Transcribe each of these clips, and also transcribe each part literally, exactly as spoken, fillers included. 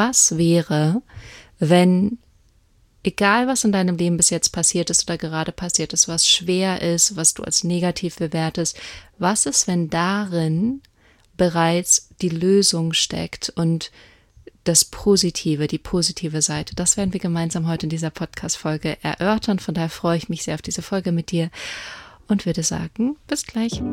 Was wäre, wenn, egal was in deinem Leben bis jetzt passiert ist oder gerade passiert ist, was schwer ist, was du als negativ bewertest, was ist, wenn darin bereits die Lösung steckt und das Positive, die positive Seite? Das werden wir gemeinsam heute in dieser Podcast-Folge erörtern. Von daher freue ich mich sehr auf diese Folge mit dir und würde sagen, bis gleich.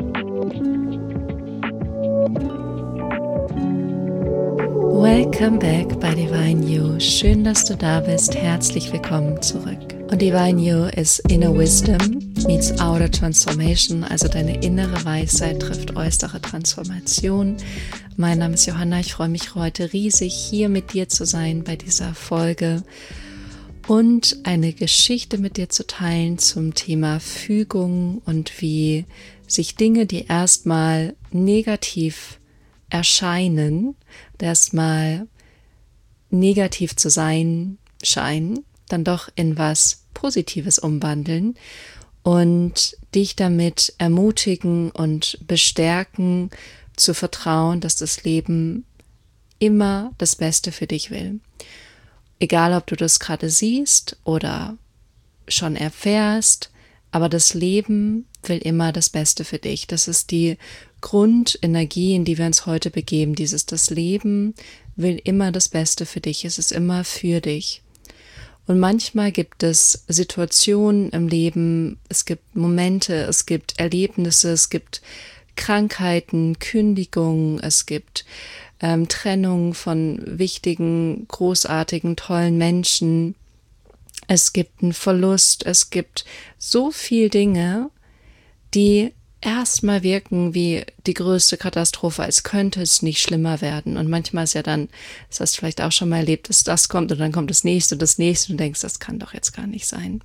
Welcome back bei Divine You. Schön, dass du da bist. Herzlich willkommen zurück. Und Divine You ist Inner Wisdom meets Outer Transformation, also deine innere Weisheit trifft äußere Transformation. Mein Name ist Johanna. Ich freue mich heute riesig, hier mit dir zu sein bei dieser Folge und eine Geschichte mit dir zu teilen zum Thema Fügung und wie sich Dinge, die erstmal negativ erscheinen, erstmal negativ zu sein scheinen, dann doch in was Positives umwandeln und dich damit ermutigen und bestärken, zu vertrauen, dass das Leben immer das Beste für dich will. Egal, ob du das gerade siehst oder schon erfährst, aber das Leben will immer das Beste für dich. Das ist die Grundenergie, in die wir uns heute begeben. Dieses, das Leben will immer das Beste für dich. Es ist immer für dich. Und manchmal gibt es Situationen im Leben, es gibt Momente, es gibt Erlebnisse, es gibt Krankheiten, Kündigungen, es gibt ähm, Trennung von wichtigen, großartigen, tollen Menschen. Es gibt einen Verlust, es gibt so viel Dinge, die erstmal wirken wie die größte Katastrophe, als könnte es nicht schlimmer werden. Und manchmal ist ja dann, das hast du vielleicht auch schon mal erlebt, dass das kommt und dann kommt das nächste und das nächste und du denkst, das kann doch jetzt gar nicht sein.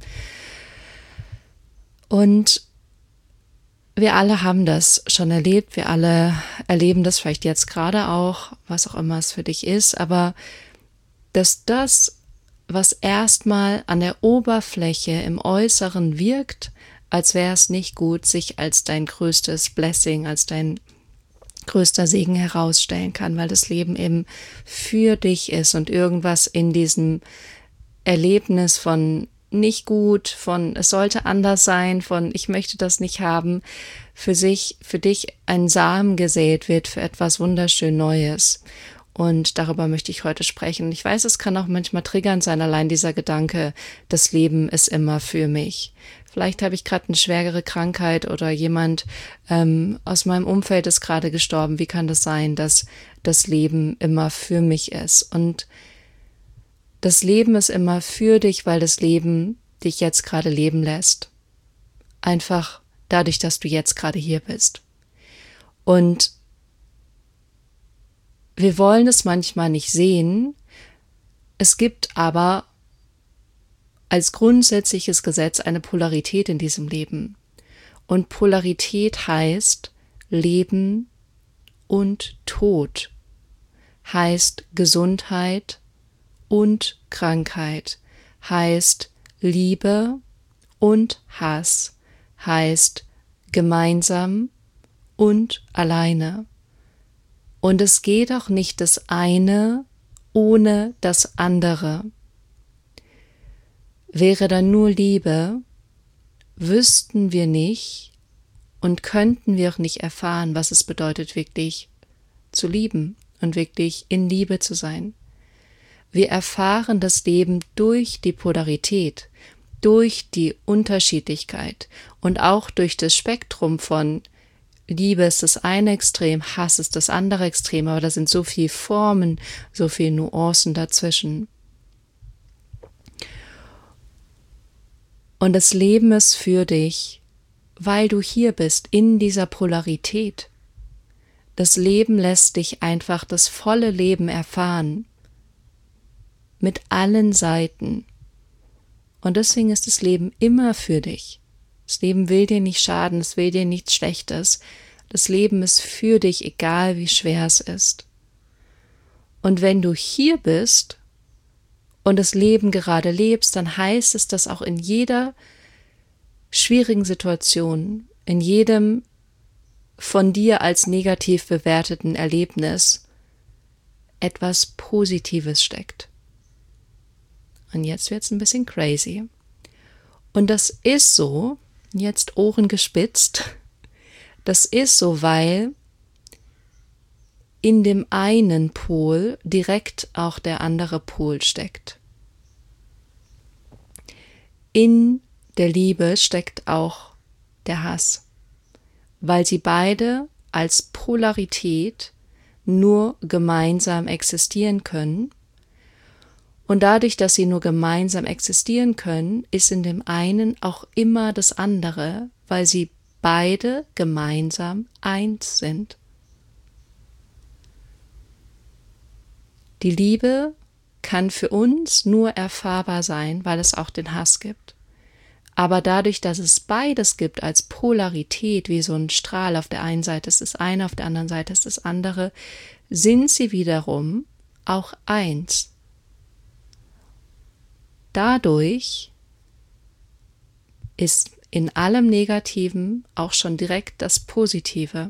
Und wir alle haben das schon erlebt, wir alle erleben das vielleicht jetzt gerade auch, was auch immer es für dich ist, aber dass das, was erstmal an der Oberfläche im Äußeren wirkt, als wäre es nicht gut, sich als dein größtes Blessing, als dein größter Segen herausstellen kann, weil das Leben eben für dich ist und irgendwas in diesem Erlebnis von nicht gut, von es sollte anders sein, von ich möchte das nicht haben, für sich, für dich ein Samen gesät wird für etwas wunderschön Neues. Und darüber möchte ich heute sprechen. Ich weiß, es kann auch manchmal triggernd sein, allein dieser Gedanke, das Leben ist immer für mich. Vielleicht habe ich gerade eine schwere Krankheit oder jemand ähm, aus meinem Umfeld ist gerade gestorben. Wie kann das sein, dass das Leben immer für mich ist? Und das Leben ist immer für dich, weil das Leben dich jetzt gerade leben lässt. Einfach dadurch, dass du jetzt gerade hier bist. Und wir wollen es manchmal nicht sehen. Es gibt aber als grundsätzliches Gesetz eine Polarität in diesem Leben. Und Polarität heißt Leben und Tod, heißt Gesundheit und Krankheit, heißt Liebe und Hass, heißt gemeinsam und alleine. Und es geht auch nicht das eine ohne das andere. Wäre da nur Liebe, wüssten wir nicht und könnten wir auch nicht erfahren, was es bedeutet, wirklich zu lieben und wirklich in Liebe zu sein. Wir erfahren das Leben durch die Polarität, durch die Unterschiedlichkeit und auch durch das Spektrum von Liebe ist das eine Extrem, Hass ist das andere Extrem, aber da sind so viele Formen, so viele Nuancen dazwischen. Und das Leben ist für dich, weil du hier bist, in dieser Polarität. Das Leben lässt dich einfach das volle Leben erfahren, mit allen Seiten. Und deswegen ist das Leben immer für dich. Das Leben will dir nicht schaden, es will dir nichts Schlechtes. Das Leben ist für dich, egal wie schwer es ist. Und wenn du hier bist und das Leben gerade lebst, dann heißt es, dass auch in jeder schwierigen Situation, in jedem von dir als negativ bewerteten Erlebnis etwas Positives steckt. Und jetzt wird es ein bisschen crazy. Und das ist so, jetzt Ohren gespitzt, das ist so, weil in dem einen Pol direkt auch der andere Pol steckt. In der Liebe steckt auch der Hass, weil sie beide als Polarität nur gemeinsam existieren können. Und dadurch, dass sie nur gemeinsam existieren können, ist in dem einen auch immer das andere, weil sie beide gemeinsam eins sind. Die Liebe kann für uns nur erfahrbar sein, weil es auch den Hass gibt. Aber dadurch, dass es beides gibt als Polarität, wie so ein Strahl, auf der einen Seite ist das eine, auf der anderen Seite ist das andere, sind sie wiederum auch eins. Dadurch ist in allem Negativen auch schon direkt das Positive.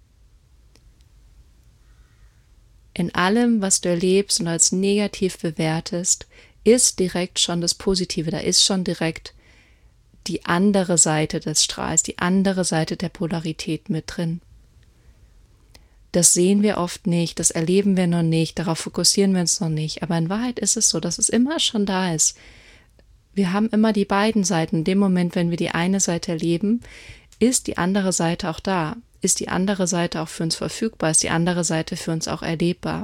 In allem, was du erlebst und als negativ bewertest, ist direkt schon das Positive. Da ist schon direkt die andere Seite des Strahls, die andere Seite der Polarität mit drin. Das sehen wir oft nicht, das erleben wir noch nicht, darauf fokussieren wir uns noch nicht. Aber in Wahrheit ist es so, dass es immer schon da ist. Wir haben immer die beiden Seiten. In dem Moment, wenn wir die eine Seite erleben, ist die andere Seite auch da. Ist die andere Seite auch für uns verfügbar? Ist die andere Seite für uns auch erlebbar?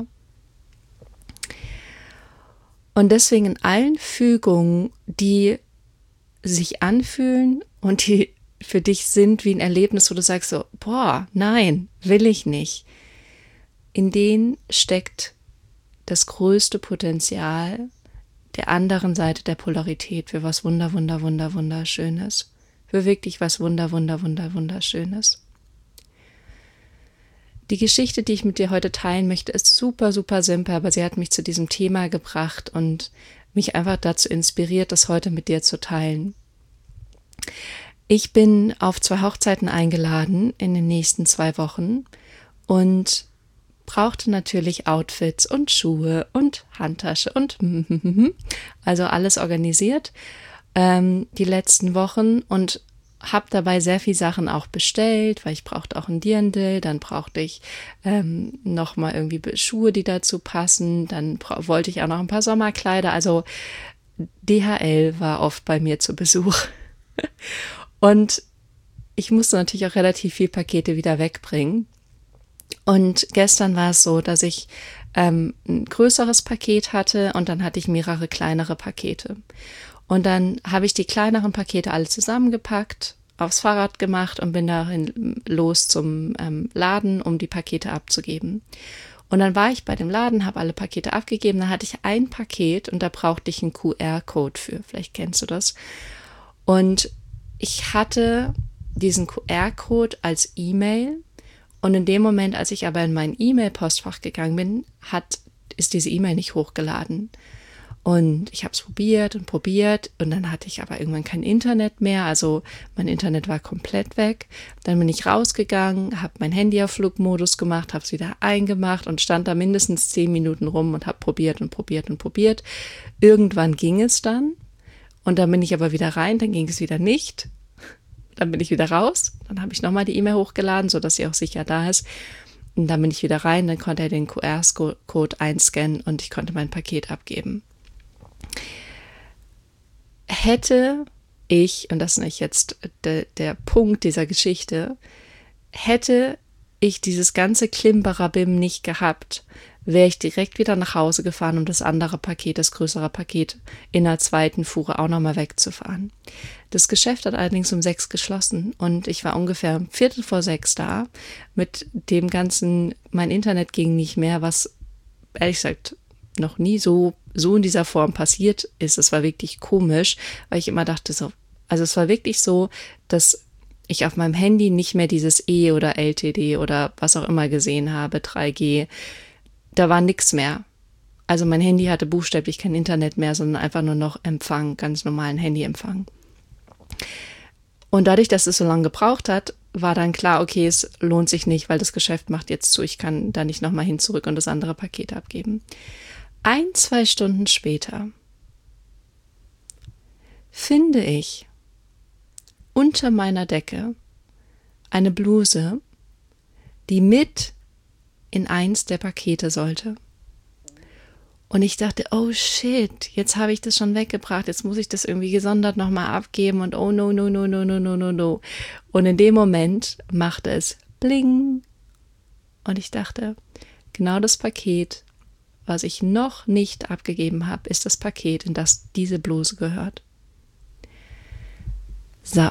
Und deswegen in allen Fügungen, die sich anfühlen und die für dich sind wie ein Erlebnis, wo du sagst so, boah, nein, will ich nicht. In denen steckt das größte Potenzial der anderen Seite der Polarität für was wunder, wunder, wunder, wunderschönes. Für wirklich was wunder, wunder, wunder, wunderschönes. Die Geschichte, die ich mit dir heute teilen möchte, ist super, super simpel, aber sie hat mich zu diesem Thema gebracht und mich einfach dazu inspiriert, das heute mit dir zu teilen. Ich bin auf zwei Hochzeiten eingeladen in den nächsten zwei Wochen und brauchte natürlich Outfits und Schuhe und Handtasche und also alles organisiert ähm, die letzten Wochen und habe dabei sehr viel Sachen auch bestellt, weil ich brauchte auch ein Dirndl, dann brauchte ich ähm, nochmal irgendwie Schuhe, die dazu passen, dann bra- wollte ich auch noch ein paar Sommerkleider, also D H L war oft bei mir zu Besuch und ich musste natürlich auch relativ viel Pakete wieder wegbringen. Und gestern war es so, dass ich ähm, ein größeres Paket hatte und dann hatte ich mehrere kleinere Pakete. Und dann habe ich die kleineren Pakete alle zusammengepackt, aufs Fahrrad gemacht und bin dahin los zum ähm, Laden, um die Pakete abzugeben. Und dann war ich bei dem Laden, habe alle Pakete abgegeben, dann hatte ich ein Paket und da brauchte ich einen Q R-Code für, vielleicht kennst du das. Und ich hatte diesen Q R-Code als E-Mail. Und in dem Moment, als ich aber in mein E-Mail-Postfach gegangen bin, hat, ist diese E-Mail nicht hochgeladen. Und ich habe es probiert und probiert und dann hatte ich aber irgendwann kein Internet mehr, also mein Internet war komplett weg. Dann bin ich rausgegangen, habe mein Handy auf Flugmodus gemacht, habe es wieder eingemacht und stand da mindestens zehn Minuten rum und habe probiert und probiert und probiert. Irgendwann ging es dann und dann bin ich aber wieder rein, dann ging es wieder nicht. Dann bin ich wieder raus, dann habe ich nochmal die E-Mail hochgeladen, sodass sie auch sicher da ist. Und dann bin ich wieder rein, dann konnte er den Q R-Code einscannen und ich konnte mein Paket abgeben. Hätte ich, und das ist nicht jetzt de, der Punkt dieser Geschichte, hätte ich dieses ganze Klimperabim nicht gehabt, wäre ich direkt wieder nach Hause gefahren, um das andere Paket, das größere Paket in der zweiten Fuhre auch nochmal wegzufahren. Das Geschäft hat allerdings um sechs geschlossen und ich war ungefähr um Viertel vor sechs da. Mit dem ganzen, mein Internet ging nicht mehr, was ehrlich gesagt noch nie so, so in dieser Form passiert ist. Es war wirklich komisch, weil ich immer dachte so, also es war wirklich so, dass ich auf meinem Handy nicht mehr dieses E oder L T D oder was auch immer gesehen habe, drei G. Da war nichts mehr. Also mein Handy hatte buchstäblich kein Internet mehr, sondern einfach nur noch Empfang, ganz normalen Handyempfang. Und dadurch, dass es so lange gebraucht hat, war dann klar, okay, es lohnt sich nicht, weil das Geschäft macht jetzt zu, ich kann da nicht nochmal hin zurück und das andere Paket abgeben. Ein, zwei Stunden später finde ich unter meiner Decke eine Bluse, die mit in eins der Pakete sollte. Und ich dachte, oh shit, jetzt habe ich das schon weggebracht, jetzt muss ich das irgendwie gesondert nochmal abgeben und oh no, no, no, no, no, no, no, no. Und in dem Moment machte es bling. Und ich dachte, genau das Paket, was ich noch nicht abgegeben habe, ist das Paket, in das diese Bluse gehört. So.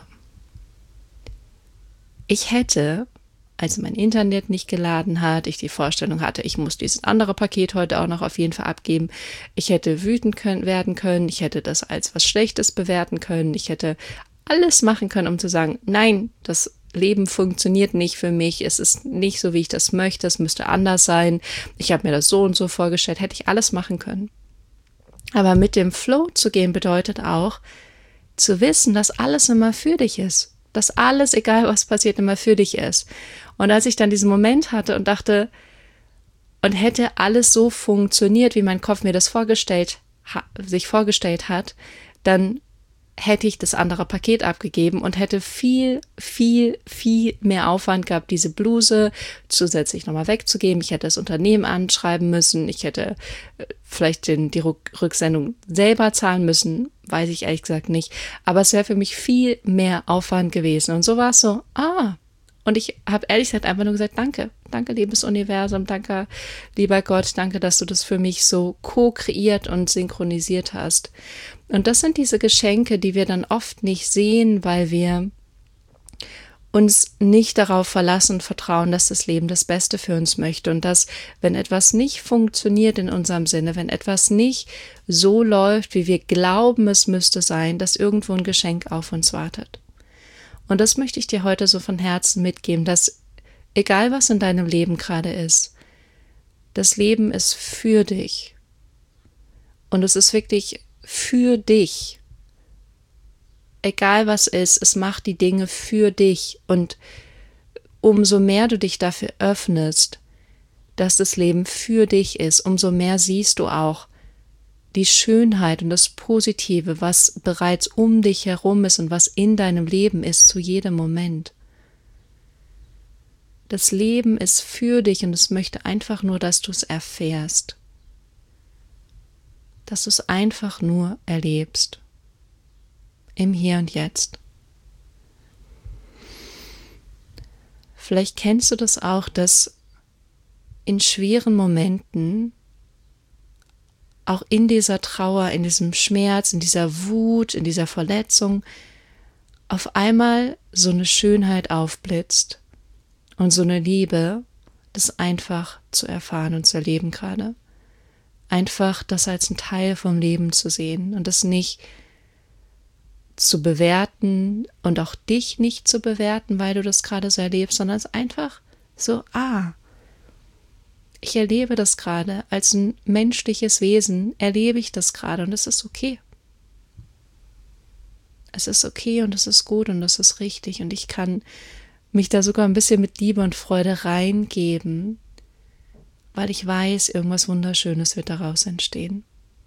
Ich hätte, als mein Internet nicht geladen hat, ich die Vorstellung hatte, ich muss dieses andere Paket heute auch noch auf jeden Fall abgeben, ich hätte wütend können, werden können, ich hätte das als was Schlechtes bewerten können, ich hätte alles machen können, um zu sagen, nein, das Leben funktioniert nicht für mich, es ist nicht so, wie ich das möchte, es müsste anders sein, ich habe mir das so und so vorgestellt, hätte ich alles machen können. Aber mit dem Flow zu gehen bedeutet auch, zu wissen, dass alles immer für dich ist. Dass alles, egal was passiert, immer für dich ist. Und als ich dann diesen Moment hatte und dachte, und hätte alles so funktioniert, wie mein Kopf mir das vorgestellt, ha, sich vorgestellt hat, dann hätte ich das andere Paket abgegeben und hätte viel, viel, viel mehr Aufwand gehabt, diese Bluse zusätzlich nochmal wegzugeben. Ich hätte das Unternehmen anschreiben müssen. Ich hätte vielleicht den, die Rücksendung selber zahlen müssen. Weiß ich ehrlich gesagt nicht. Aber es wäre für mich viel mehr Aufwand gewesen. Und so war es so, ah. Und ich habe ehrlich gesagt einfach nur gesagt, danke. Danke, liebes Universum. Danke, lieber Gott. Danke, dass du das für mich so co-kreiert und synchronisiert hast. Und das sind diese Geschenke, die wir dann oft nicht sehen, weil wir uns nicht darauf verlassen und vertrauen, dass das Leben das Beste für uns möchte und dass, wenn etwas nicht funktioniert in unserem Sinne, wenn etwas nicht so läuft, wie wir glauben, es müsste sein, dass irgendwo ein Geschenk auf uns wartet. Und das möchte ich dir heute so von Herzen mitgeben, dass egal was in deinem Leben gerade ist, das Leben ist für dich. Und es ist wirklich für dich. Egal was ist, es macht die Dinge für dich. Und umso mehr du dich dafür öffnest, dass das Leben für dich ist, umso mehr siehst du auch die Schönheit und das Positive, was bereits um dich herum ist und was in deinem Leben ist zu jedem Moment. Das Leben ist für dich und es möchte einfach nur, dass du es erfährst. Dass du es einfach nur erlebst. Im Hier und Jetzt. Vielleicht kennst du das auch, dass in schweren Momenten, auch in dieser Trauer, in diesem Schmerz, in dieser Wut, in dieser Verletzung, auf einmal so eine Schönheit aufblitzt und so eine Liebe, das einfach zu erfahren und zu erleben gerade. Einfach das als ein Teil vom Leben zu sehen und das nicht zu bewerten und auch dich nicht zu bewerten, weil du das gerade so erlebst, sondern es einfach so, ah, ich erlebe das gerade als ein menschliches Wesen, erlebe ich das gerade und es ist okay. Es ist okay und es ist gut und es ist richtig und ich kann mich da sogar ein bisschen mit Liebe und Freude reingeben, weil ich weiß, irgendwas Wunderschönes wird daraus entstehen.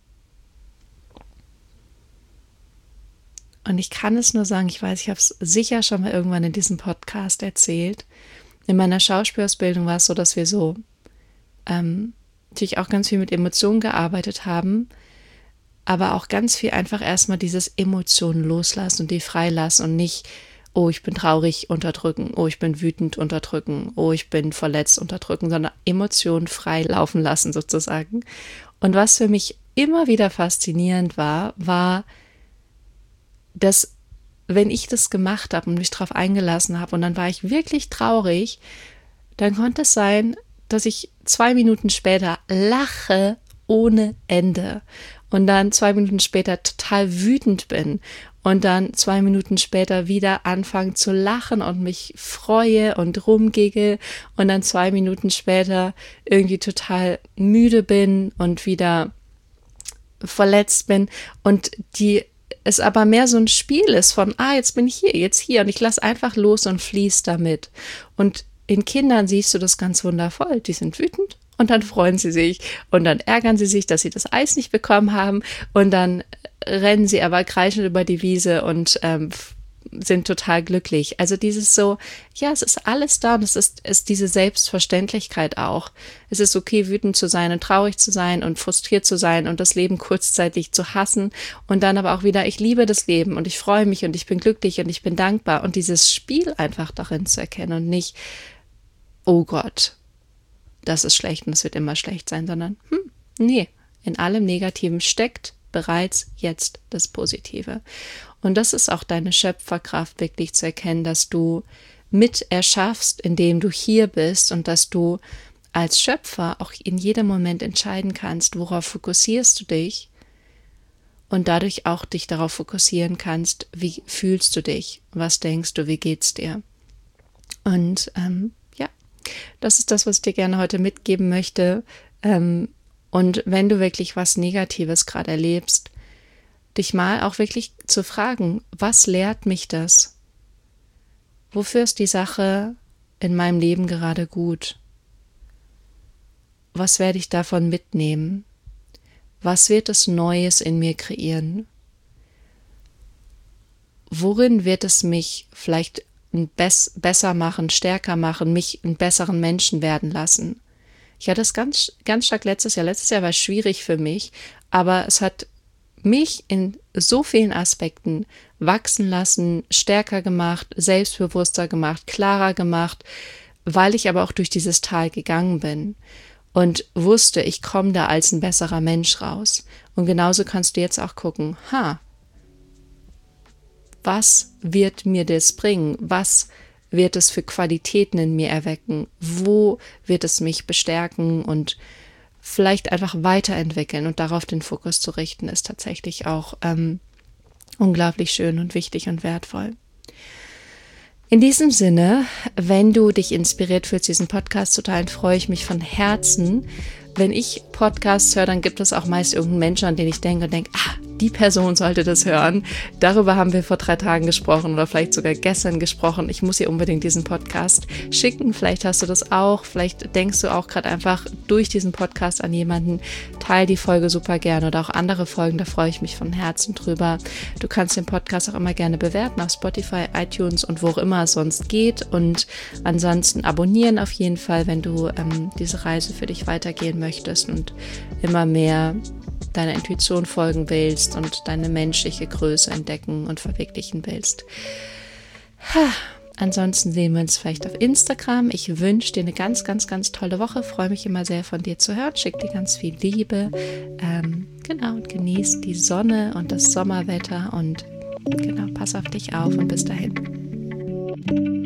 Und ich kann es nur sagen, ich weiß, ich habe es sicher schon mal irgendwann in diesem Podcast erzählt. In meiner Schauspielausbildung war es so, dass wir so ähm, natürlich auch ganz viel mit Emotionen gearbeitet haben, aber auch ganz viel einfach erstmal dieses Emotionen loslassen und die freilassen und nicht, oh, ich bin traurig, unterdrücken, oh, ich bin wütend, unterdrücken, oh, ich bin verletzt, unterdrücken, sondern Emotionen frei laufen lassen sozusagen. Und was für mich immer wieder faszinierend war, war, dass wenn ich das gemacht habe und mich darauf eingelassen habe und dann war ich wirklich traurig, dann konnte es sein, dass ich zwei Minuten später lache ohne Ende und dann zwei Minuten später total wütend bin und dann zwei Minuten später wieder anfange zu lachen und mich freue und rumgiggle und dann zwei Minuten später irgendwie total müde bin und wieder verletzt bin und die es aber mehr so ein Spiel ist von, ah, jetzt bin ich hier, jetzt hier und ich lasse einfach los und fließe damit. Und in Kindern siehst du das ganz wundervoll. Die sind wütend und dann freuen sie sich und dann ärgern sie sich, dass sie das Eis nicht bekommen haben und dann rennen sie aber kreischend über die Wiese und ähm, sind total glücklich. Also dieses so, ja, es ist alles da und es ist, ist diese Selbstverständlichkeit auch. Es ist okay, wütend zu sein und traurig zu sein und frustriert zu sein und das Leben kurzzeitig zu hassen und dann aber auch wieder, ich liebe das Leben und ich freue mich und ich bin glücklich und ich bin dankbar und dieses Spiel einfach darin zu erkennen und nicht, oh Gott, das ist schlecht und es wird immer schlecht sein, sondern, hm, nee, in allem Negativen steckt bereits jetzt das Positive. Und das ist auch deine Schöpferkraft, wirklich zu erkennen, dass du mit erschaffst, indem du hier bist und dass du als Schöpfer auch in jedem Moment entscheiden kannst, worauf fokussierst du dich und dadurch auch dich darauf fokussieren kannst, wie fühlst du dich, was denkst du, wie geht's dir. Und ähm, ja, das ist das, was ich dir gerne heute mitgeben möchte. Ähm, und wenn du wirklich was Negatives gerade erlebst, dich mal auch wirklich zu fragen, was lehrt mich das? Wofür ist die Sache in meinem Leben gerade gut? Was werde ich davon mitnehmen? Was wird es Neues in mir kreieren? Worin wird es mich vielleicht bess- besser machen, stärker machen, mich einen besseren Menschen werden lassen? Ich hatte es ganz, ganz stark letztes Jahr. Letztes Jahr war es schwierig für mich, aber es hat mich in so vielen Aspekten wachsen lassen, stärker gemacht, selbstbewusster gemacht, klarer gemacht, weil ich aber auch durch dieses Tal gegangen bin und wusste, ich komme da als ein besserer Mensch raus. Und genauso kannst du jetzt auch gucken, ha, was wird mir das bringen? Was wird es für Qualitäten in mir erwecken? Wo wird es mich bestärken und vielleicht einfach weiterentwickeln und darauf den Fokus zu richten, ist tatsächlich auch ähm, unglaublich schön und wichtig und wertvoll. In diesem Sinne, wenn du dich inspiriert fühlst, diesen Podcast zu teilen, freue ich mich von Herzen. Wenn ich Podcasts höre, dann gibt es auch meist irgendeinen Menschen, an den ich denke und denke, ah, die Person sollte das hören. Darüber haben wir vor drei Tagen gesprochen oder vielleicht sogar gestern gesprochen. Ich muss ihr unbedingt diesen Podcast schicken. Vielleicht hast du das auch. Vielleicht denkst du auch gerade einfach durch diesen Podcast an jemanden. Teil die Folge super gerne oder auch andere Folgen. Da freue ich mich von Herzen drüber. Du kannst den Podcast auch immer gerne bewerten auf Spotify, iTunes und wo auch immer es sonst geht. Und ansonsten abonnieren auf jeden Fall, wenn du ähm, diese Reise für dich weitergehen möchtest und immer mehr deiner Intuition folgen willst und deine menschliche Größe entdecken und verwirklichen willst. Ha. Ansonsten sehen wir uns vielleicht auf Instagram. Ich wünsche dir eine ganz, ganz, ganz tolle Woche. Freue mich immer sehr, von dir zu hören. Schick dir ganz viel Liebe. Ähm, genau, und genieß die Sonne und das Sommerwetter und genau, pass auf dich auf und bis dahin.